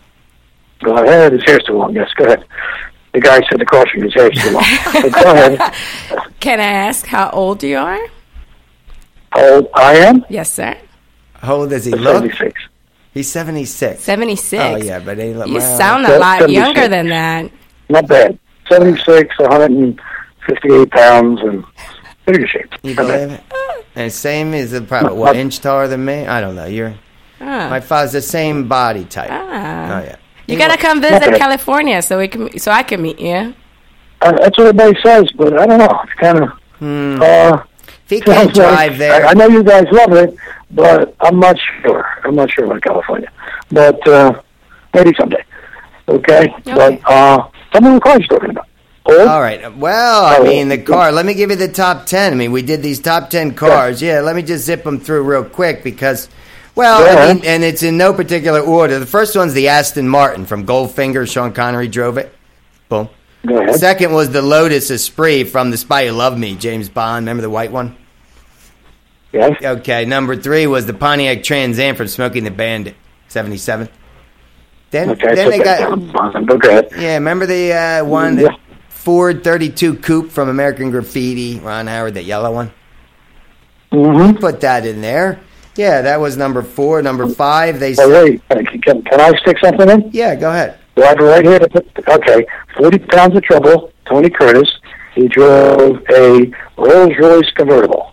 Go ahead. His hair's too long. Yes, go ahead. The guy said the caution, his hair's too long. But go ahead. Can I ask how old you are? How old I am? Yes, sir. How old does he look? seventy-six. He's seventy-six. seventy-six. Oh, yeah, but he look You well, sound a Se- lot seventy-six. younger than that. Not bad. seventy-six, one hundred fifty-eight pounds, and pretty good shape. You Not bad. believe it? And same as the probably what inch taller than me? I don't know. You're Oh. my father's the same body type. Ah. Oh yeah. You He gotta look- come visit Okay. California so we can, so I can meet you. Uh, that's what everybody says, but I don't know. It's kind of. Hmm. Uh, If he can't sounds like- drive there, I, I know you guys love it, but I'm not sure. I'm not sure about California, but uh, maybe someday. Okay, but uh, tell me what car you're talking about. Old? all right. Well, I Oh, mean, the yeah. car. Let me give you the top ten. I mean, we did these top ten cars. Yeah, let me just zip them through real quick because, well, Go I ahead. mean, and it's in no particular order. The first one's the Aston Martin from Goldfinger. Sean Connery drove it. Boom. Go ahead. Second was the Lotus Esprit from The Spy Who Loved Me, James Bond. Remember the white one? Yes. Okay. Number three was the Pontiac Trans Am from Smokey and the Bandit, seventy-seven. Then, Okay, I then took they that got down. Go ahead. yeah. Remember the uh, one Yeah. that Ford thirty-two Coupe from American Graffiti, Ron Howard, that yellow one. Mm-hmm. Put that in there. Yeah, that was number four. Number five, they Oh, said, wait. Can, can I stick something in? yeah, go ahead. Do I have it right here to put? Okay. forty pounds of trouble, Tony Curtis. He drove a Rolls Royce convertible.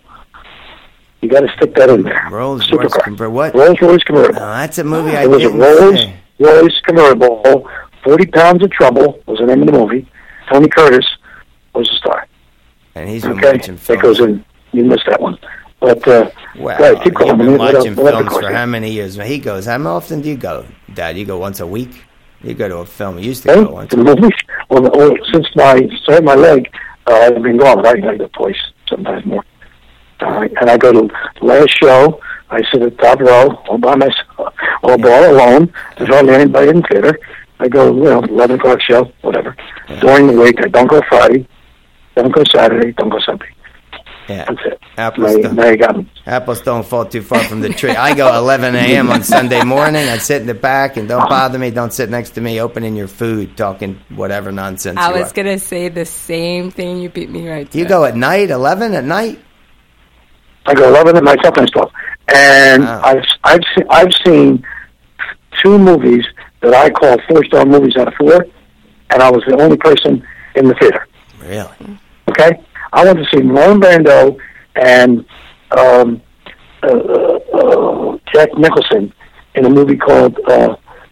You got to stick that in there. Rolls Royce Supercar. convertible. What? Rolls Royce convertible. Oh, that's a movie I It was a didn't Rolls see. Royce convertible. forty pounds of trouble was the name of the movie. Tony Curtis was the star. And he's been Okay. watching That films. goes in. You missed that one. But, uh, Well, go ahead, keep going. you've been What else- watching what other films cars for you how have? many years? He goes, how often do you go, Dad? You go once a week? You go to a film. You used to Hey, go once to a the week. movies. Well, well, since my started my leg, uh, I've been going. Right, I go twice, sometimes more. All right, and I go to the last show. I sit at the top row, all by myself, all, all alone. There's hardly anybody in the theater. I go, you know, eleven o'clock show, whatever. During the week, I don't go Friday, don't go Saturday, don't go Sunday. Yeah. That's it. Apples Now, don't, now you got them. apples don't fall too far from the tree. I go eleven a.m. on Sunday morning. I sit in the back and don't bother me. Don't sit next to me opening your food, talking whatever nonsense I you was are. gonna say the same thing. You beat me right. You to go at night, eleven at night? I go eleven at night, sometimes twelve. And Wow. I've I've seen I've seen two movies that I call four star movies out of four, and I was the only person in the theater. Really? Okay, I went to see Marlon Brando and um, uh, uh, Jack Nicholson in a movie called uh,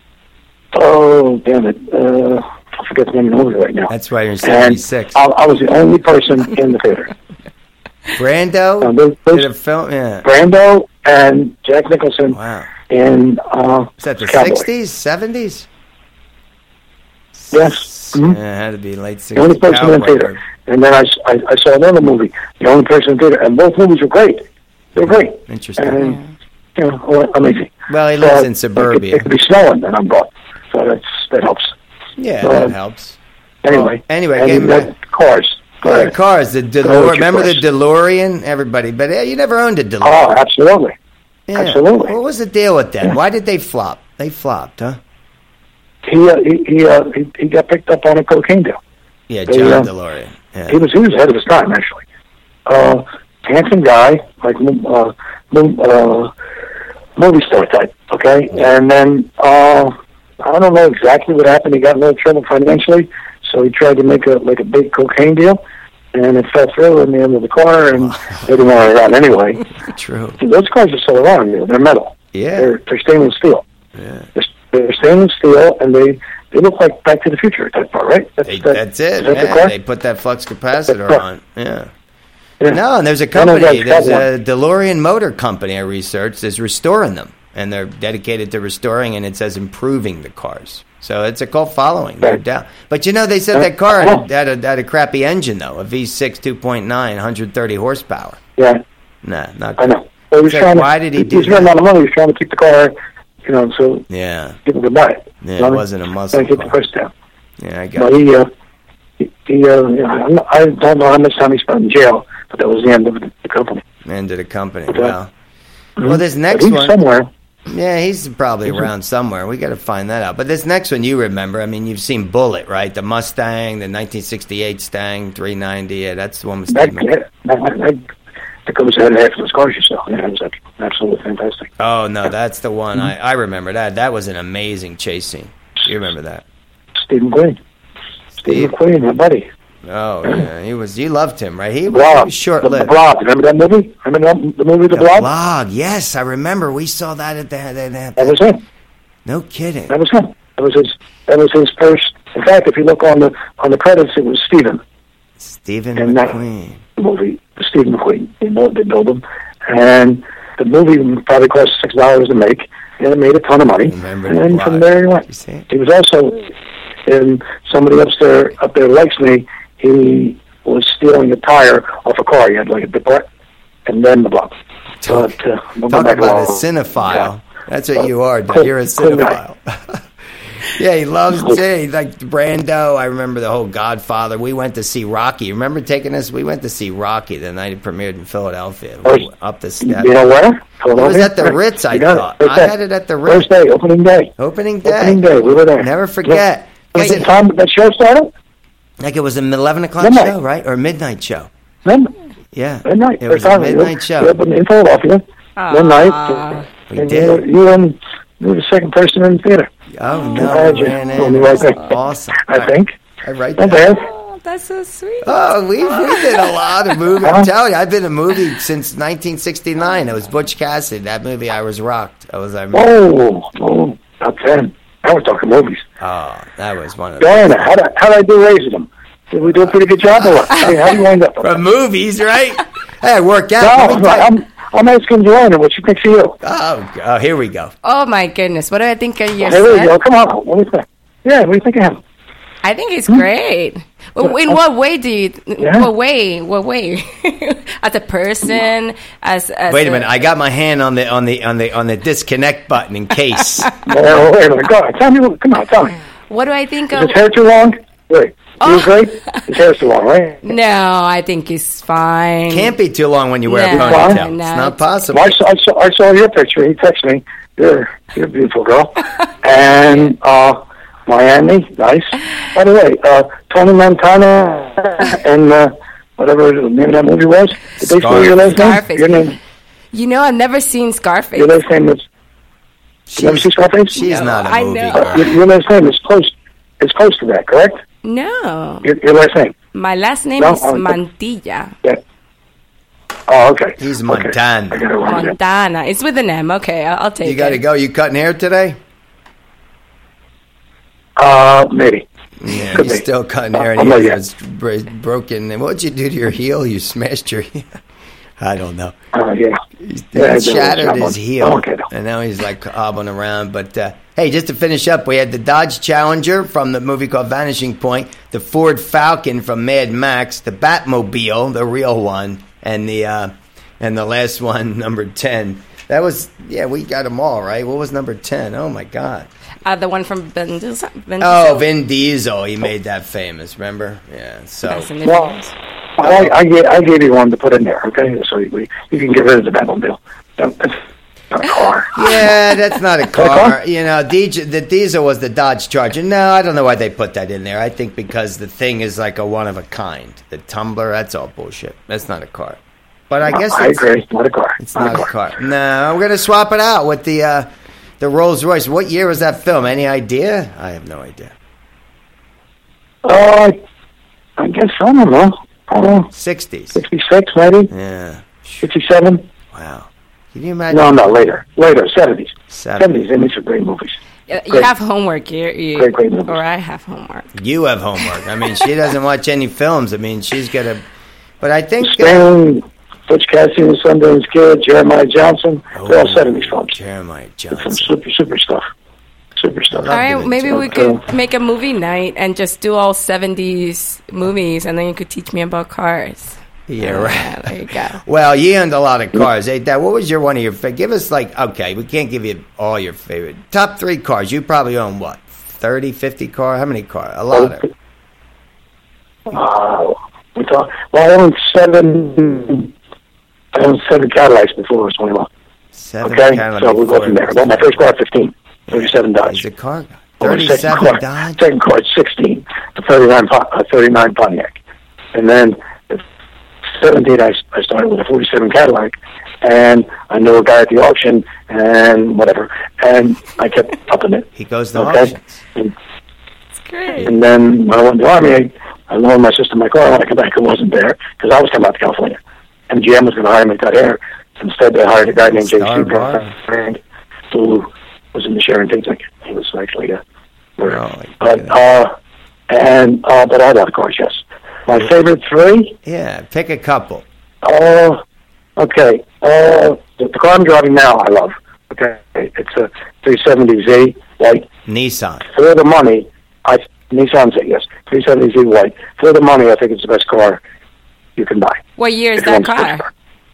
oh damn it, uh, I forget the name of the movie right now. That's why you're And seventy-six. I, I was the only person in the theater. Brando Uh, those- those- did a film? Yeah. Brando and Jack Nicholson Wow. in uh, Is that the Cowboy. sixties, seventies? Yes. Mhm. Yeah, it had to be late The only sixties. person in the theater. And then I, s- I- I saw another movie, the only person in the theater, and both movies were great. They were great. Interesting. And, you know, well, amazing. Well, he So, lives in It suburbia. could, it could be snowing, and I'm gone. So that's, that helps. Yeah, so, that helps. Anyway. Well, anyway, and getting that back- cars. Go Yeah, ahead. cars. The Go DeLorean. with Remember your the cars. DeLorean? Everybody, but uh, you never owned a DeLorean. Oh, absolutely. Yeah. Absolutely. What was the deal with them? Yeah. Why did they flop? They flopped, huh? He uh, he he, uh, he he got picked up on a cocaine deal. Yeah, They, John uh, DeLorean. Yeah. He was he was ahead of his time, actually. Uh, handsome guy, like uh, mo- uh, movie star type. Okay, and then uh, I don't know exactly what happened. He got in a little trouble financially, so he tried to make a like a big cocaine deal, and it fell through in the end of the car, and they didn't want it around anyway. True. Those cars are still around. You know, they're metal. Yeah. They're, they're stainless steel. Yeah. They're, they're stainless steel, and they, they look like Back to the Future type car, right? That's, They, that- that's it. is that the Yeah, car? they put that flux capacitor That's on. Yeah. Yeah. No, and there's a I know company. that's There's that a DeLorean Motor Company I researched is restoring them, and they're dedicated to restoring, and it says improving the cars. So it's a cult following, no Right. doubt. But you know, they said that car had, had, a, had a crappy engine though, a V six two point nine, one hundred thirty horsepower. Yeah, Nah, not I good. know. Well, he was It's like, trying to, why did he do was running that? out of money. He was trying to keep the car, you know, so Yeah, people could buy it. Yeah, You know it what I mean? wasn't a muscle Trying to keep the car. price down. yeah, I got But it. he, uh, he, he uh, you know, I'm not- I don't know how much time he spent in jail, but that was the end of the, the company. End of the company. Okay. Wow. Well, this But next he's one. somewhere. Yeah, he's probably around somewhere. We got to find that out. But this next one you remember. I mean, you've seen Bullet, right? The Mustang, the nineteen sixty-eight Stang three ninety. Yeah, that's the one with That, Steve McQueen. that, that, that, that goes ahead after those cars you sell. Yeah, it was like, absolutely fantastic. Oh, no, that's the one. Mm-hmm. I, I remember that. That was an amazing chase scene. You remember that? Steve McQueen. Steve Steve. McQueen, my buddy. Oh, yeah. He was. You loved him, right? He was, he Blob. was The, the short-lived. Blob. Remember that movie? Remember that, the movie The, The Blob? Blog. Yes, I remember. We saw that at the... That, that, That was him. no kidding. That was him. That was his. That was his first. In fact, if you look on the on the credits, it was Stephen. Stephen And that- McQueen. The movie, Stephen McQueen. They built, they built him, and the movie probably cost six dollars to make, and it made a ton of money. Remember and The then Blob. from there he went. You see it? He was also in somebody up there. Up there likes me. He was stealing a tire off a car. He had like a big part, and then the Blob. Talk, But, uh, we'll go talk back about a along. cinephile. Yeah. That's what you are, dude. Cool- You're a cool guy. cinephile. Yeah, he loves it. Like Brando. I remember the whole Godfather. We went to see Rocky. Remember taking us? We went to see Rocky the night it premiered in Philadelphia. Oh, Up the You steps. know where? It was at the Ritz, I You got it. thought. First I day. had it at the Ritz. First day, opening day. Opening day. Opening day, we were there. Never forget. Wait, Was it- time that show started? Like it was an eleven o'clock Midnight. show, right? Or midnight show. Then Yeah. midnight. It was First a time. midnight We show. opened in Philadelphia. Midnight. We And did. You, were- you, were in, you were the second person in the theater. Oh, no. Glad you man, told me that's right there. awesome. I think. I write Not that. bad. Oh, that's so sweet. Oh, we we did a lot of movies. Huh? I'm telling you, I've been in a movie since nineteen sixty-nine. It was Butch Cassidy. That movie, I was rocked. I was, I remember. Oh, oh, top ten. Now we're talking movies. Oh, that was one of the Diana, how did how did I do raising them? Did we do a pretty good job or what? Hey, how do you wind up? from movies, right? Hey, I work out. Let me No, tell you- I'm I'm asking Joanna what she thinks of you. Oh, oh, here we go. Oh my goodness, what do I think of your Here we son? go. Come on. What do you think? Yeah, what do you think of him? I think he's great. Well, in what way do you? Yeah. What way? What way? As a person, as, as Wait a minute. I got my hand on the on the on the on the disconnect button in case. Well, wait a minute. Go on. Tell me. What, come on. Tell me. What do I think Is of? his hair too long? Wait. He was great. His hair's too long, right? No, I think he's fine. Can't be too long when you wear No, a ponytail. no. It's not possible. Well, I saw, I saw I saw your picture. He texted me. You're you're a beautiful girl. And uh, Miami, nice. By the way, uh, Tony Montana and uh, whatever the name of that movie was. Did they say your last name? Scarface. Your name. You know, I've never seen Scarface. Your last name is. You never She's, see Scarface? she's No, not a I movie know. girl. Your, your last name is close. It's close to that, correct? No, Your, your last name. my last name No, is I- Mantilla. Yeah. Oh, okay. He's Okay. Montana. I got it wrong. Montana. It's with an M. Okay, I'll, I'll take You got to it. go. You cutting hair today? Uh, maybe. Yeah, Could you're be. still cutting Uh, hair. I'm And not you yet. was bro- broken. And what'd you do to your heel? You smashed your heel. I don't know. Uh, yeah. He Yeah, I did. shattered That his one. heel, Okay, though. and now he's like hobbling around. But uh, hey, just to finish up, we had the Dodge Challenger from the movie called Vanishing Point, the Ford Falcon from Mad Max, the Batmobile, the real one, and the uh, and the last one, number ten, That was, yeah, we got them all, right? What was number ten? Oh, my God. Uh, the one from Vin Diesel. Vin Oh, Diesel. Vin Diesel. He made that famous, remember? Yeah, so. Fast and the Well, Furious. I, I, gave, I gave you one to put in there, okay? So you, you can get rid of the Batmobile. That's not a car. Yeah, that's not a car. car? You know, D J, the Diesel was the Dodge Charger. No, I don't know why they put that in there. I think because the thing is like a one of a kind. The Tumbler, that's all bullshit. That's not a car. But I guess I it's, agree. It's not a car. it's not a car. No, we're going to swap it out with the uh, the Rolls Royce. What year was that film? Any idea? I have no idea. Uh, I guess I don't know. I don't know. sixties. sixty-six, maybe? Yeah. sixty-seven? Wow. Can you imagine? No, no, later. Later, seventies. seventies. seventies, they made some great movies. You you Great. have homework. You, you, Great, great movies. or I have homework. You have homework. I mean, she doesn't watch any films. I mean, she's got to. But I think. Uh, Spain, Butch Cassidy and the Sundance Kid, Jeremiah Johnson, they're all seventies films. Jeremiah Some Johnson. super, super stuff. Super stuff. Love All right, it. maybe we So- could make a movie night and just do all seventies movies, and then you could teach me about cars. Yeah, Yeah, right. there you go. Well, you owned a lot of cars. Hey, Dad, what was your one of your favorite? Give us like, okay, we can't give you all your favorite. Top three cars. You probably own what? thirty, fifty cars? How many cars? A lot of. Uh, we thought, well, I owned seven, I owned seven Cadillacs before I was twenty-one. Seven Okay? Cadillac So we'll go before from there. it Well, my was- first car at fifteen, thirty-seven Dodge. He's a car guy. Or second thirty-seven car, Dodge? Second car at sixteen, the thirty-nine, Po- uh, thirty-nine Pontiac. And then at seventeen, I, I started with a forty-seven Cadillac, and I knew a guy at the auction, and whatever, and I kept upping it. He goes to Okay? auctions. And, It's great. and then when I went to the Army, I, I loaned my sister my car. When I came back, it wasn't there, because I was coming out to California. And G M was going to hire me to cut hair. Instead, they hired a guy named J C Star Bar. Brand, who was in the Sharon things like he was actually a murderer. Oh, my but goodness. uh, and uh, but I had a lot of cars. Yes, my favorite three. Yeah, pick a couple. Uh, okay. Uh, the, the car I'm driving now, I love. Okay, it's a three seventy Z white. Nissan. For the money, I Nissan Z, yes, three seventy Z white. For the money, I think it's the best car you can buy. What year is If you that want a sports car?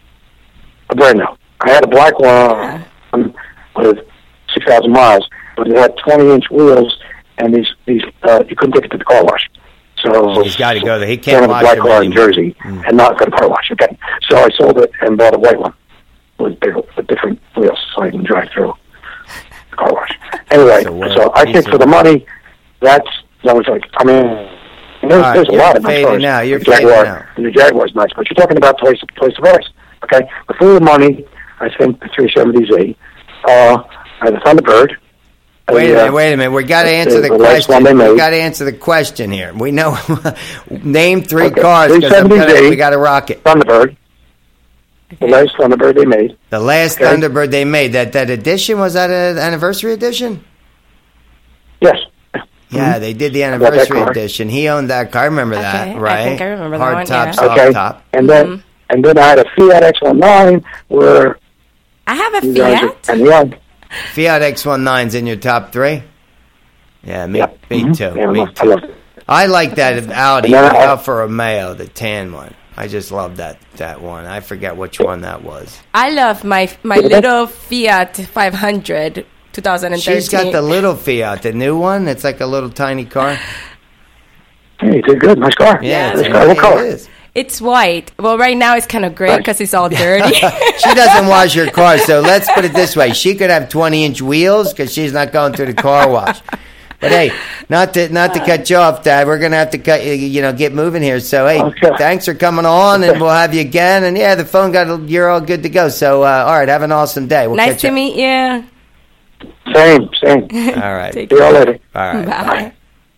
A brand new. I had a black one um, with six thousand miles, but it had twenty inch wheels, and these these uh, you couldn't take it to the car wash. So He's got to go there. He I can't have a wash black them car in anymore. Jersey Mm. and not go to car wash. Okay, so I sold it and bought a white one with bigger, with different wheels, so I can drive through the car wash. Anyway, So what- so I he think said- for the money, that's that was like I mean. There's, All right, there's a you're lot of nice fading cars. now, you're the Jaguar, fading now. and the Jaguar's nice, but you're talking about twice twice the price. Okay, but for the money, I think the three seventy Z. Uh, I had a Thunderbird. Wait a uh, minute, wait a minute. We got to the- answer the, the last one question. they We made. got to answer the question here. We know. Name three Okay, cars because three seventy Z. we got to rock it. Thunderbird. The last Thunderbird they made. The last Okay. Thunderbird they made. That that edition was that an anniversary edition? Yes. Yeah, they did the got that anniversary car. edition. He owned that car. I remember that, Okay, I right? think I remember that Hard one, top, yeah. soft Okay. top. And then Mhm. and then I had a Fiat X nineteen where I have a you guys Fiat. are, and yeah, Fiat X nineteens in your top three. Yeah, me, yeah, me mhm. too. Yeah, I me love- I too. love it. I like that Audi, And then the I- Alfa Romeo, the tan one. I just love that that one. I forget which one that was. I love my my Yeah, but that's- little Fiat five hundred twenty thirteen. She's got the little Fiat, the new one. It's like a little tiny car. Hey, you did good. Nice car. Yeah, nice it's, car. What it color? is. It's white. Well, right now it's kind of gray because it's all dirty. She doesn't wash her car, so let's put it this way: she could have twenty-inch wheels because she's not going through the car wash. But hey, not to not to cut you off, Dad. We're gonna have to cut you, you know, get moving here. So hey, Okay. thanks for coming on, and we'll have you again. And yeah, the phone got you're all good to go. So uh, all right, have an awesome day. We'll Nice catch to up. meet you. Same, same. All right, Take See y'all later. all right. Bye.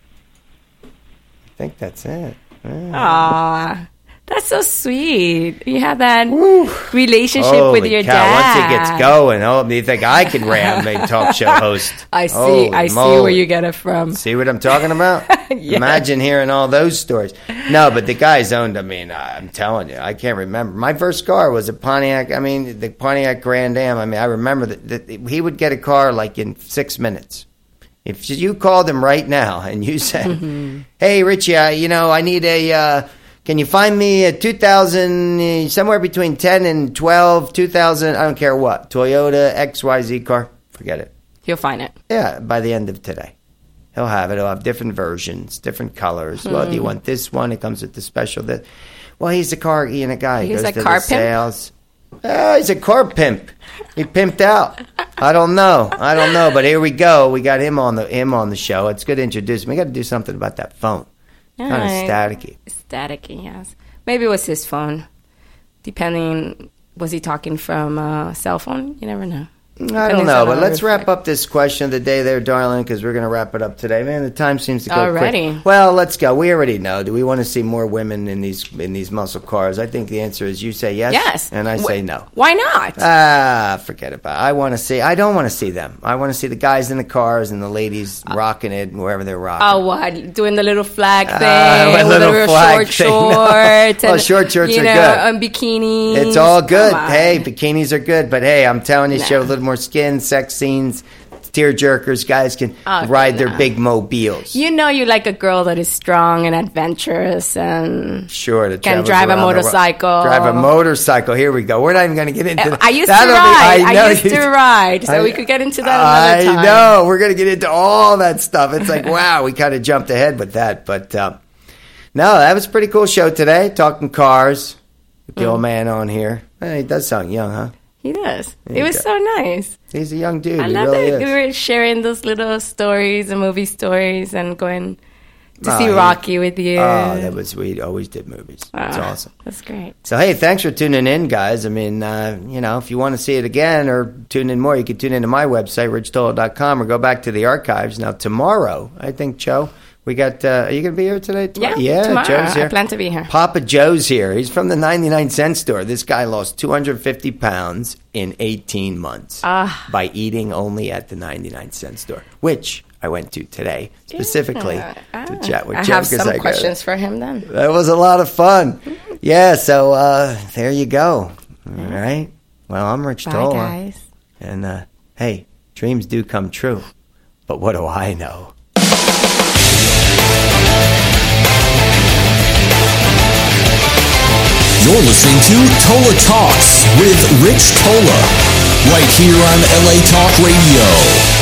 I think that's it. Aw, that's so sweet. You have that relationship Holy with your cow, dad. Once it gets going, oh, do you think I could ram a talk show host? I see. Holy I see moly. where you get it from. See what I'm talking about? Yeah. Imagine hearing all those stories. No, but the guy's owned, I mean, I'm telling you, I can't remember. My first car was a Pontiac, I mean, the Pontiac Grand Am. I mean, I remember that, that he would get a car like in six minutes. If you called him right now and you said, Mm-hmm. hey, Richie, I, you know, I need a uh, Can you find me a two thousand, uh, somewhere between ten and twelve, two thousand, I don't care what, Toyota X Y Z car? Forget it. You'll find it. Yeah, by the end of today. He'll have it. He'll have different versions, different colors. Hmm. Well, do you want this one? It comes with the special. This. Well, he's a car you know, guy. He he's goes a to car the pimp? sales. Oh, he's a car pimp. He pimped out. I don't know. I don't know. But here we go. We got him on the him on the show. It's good to introduce him. We got to do something about that phone. Yeah, kind of staticky. Staticky, yes. Maybe it was his phone. Depending, was he talking from a cell phone? You never know. I don't know, but let's wrap up this question of the day there, darling, because we're going to wrap it up today. Man, the time seems to go already. quick. Well, let's go. We already know. Do we want to see more women in these in these muscle cars? I think the answer is you say yes, yes, and I Wh- say no. Why not? Ah, forget about it. I want to see. I don't want to see them. I want to see the guys in the cars and the ladies uh, rocking it wherever they're rocking. Oh, what? Doing the little flag thing, uh, with little the flag short thing. shorts. Well, and, short shorts you are know, good. And bikinis. It's all good. Hey, bikinis are good, but hey, I'm telling you, Nah. show a little more skin, sex scenes, tear jerkers. Guys can Okay, ride their nah. big mobiles. You know you like a girl that is strong and adventurous and Sure, to can travels drive a around the world. motorcycle. Drive a motorcycle. Here we go. We're not even going to get into that. I used That'll to ride. Be, I, I, know used you- to ride, so I- we could get into that another time. I know. We're going to get into all that stuff. It's like, wow, we kind of jumped ahead with that. But um, no, that was a pretty cool show today. Talking cars with the Mm. old man on here. Hey, he does sound young, huh? He does. He It was does. so nice. He's a young dude. I he love really that is. we were sharing those little stories and movie stories and going to Oh, see he- Rocky with you. Oh, that was we always did movies. That's Ah, awesome. That's great. So hey, thanks for tuning in, guys. I mean, uh, you know, if you want to see it again or tune in more, you can tune into my website, rich tola dot com, or go back to the archives. Now tomorrow, I think, Joe, we got. Uh, are you going to be here today? Yeah, yeah. tomorrow. Joe's here. I plan to be here. Papa Joe's here. He's from the ninety-nine cent store. This guy lost two hundred fifty pounds in eighteen months Ah. by eating only at the ninety-nine cent store, which I went to today specifically Yeah. to Ah. chat with I Joe. have 'cause some I got- questions for him then. That was a lot of fun. Yeah, so uh, there you go. All right. Well, I'm Rich Bye, Tola. guys. And uh, hey, dreams do come true. But what do I know? You're listening to Tola Talks with Rich Tola, right here on L A Talk Radio.